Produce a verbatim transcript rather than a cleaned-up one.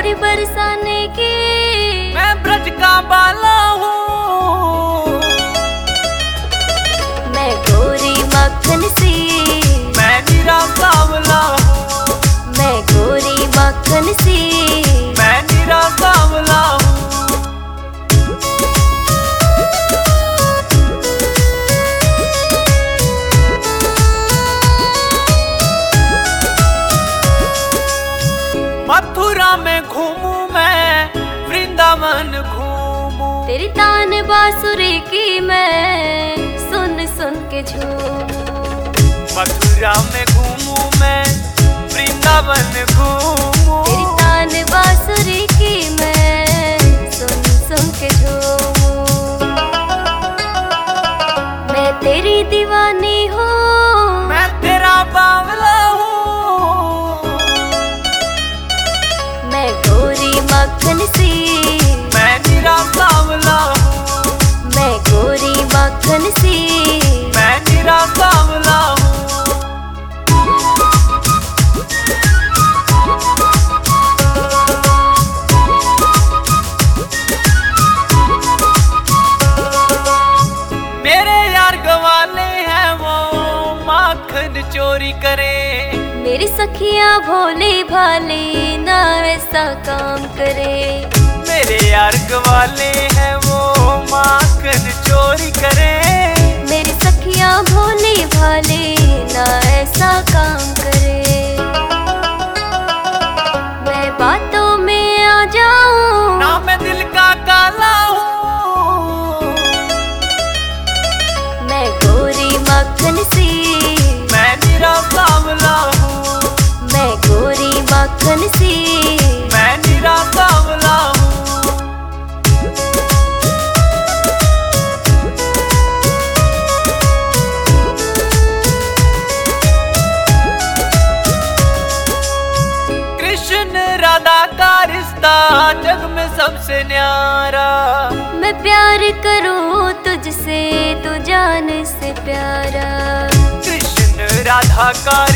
प्यार बरसाने की मैं ब्रज का बाला हूँ। मैं गोरी मक्खन सी, मैं नीरा सांवला हूँ। मैं गोरी मक्खन सी, मैं नीरा सांवला हूँ। मथुरा में घूमूं मैं, वृंदावन घूमूं। तेरी तान बांसुरी की मैं सुन सुन के झूमूं। मथुरा में घूमूं मैं, वृंदावन घूमूं। तेरी तान बांसुरी की मैं सुन सुन के झूमूं। मैं तेरी दीवानी हूँ, मैं तेरा बावला हूँ। मैं गोरी मक्खन सी, मैं नीरा सांवला हूँ। मैं गोरी मक्खन सी, मैं नीरा सांवला हूँ। मेरे यार गवाले हैं वो माखन चोरी करे। मेरी सखियां भोली भाली ना ऐसा काम करे। मेरे यार गवाले हैं वो माखन चोरी करे। मेरी सखियां भोली भाली ना ऐसा काम करे। मैं बातों में आ जाऊं, ना मैं दिल का काला हूँ। मैं गोरी मक्खन सी, मैं नीरा सांवला हूँ। मैं गोरी मक्खन सी, मैं नीरा सांवला हूँ। कृष्ण राधा का रिश्ता जग में सबसे न्यारा। मैं प्यार करूं तुझसे, तू जान से प्यारा। कृष्ण राधा का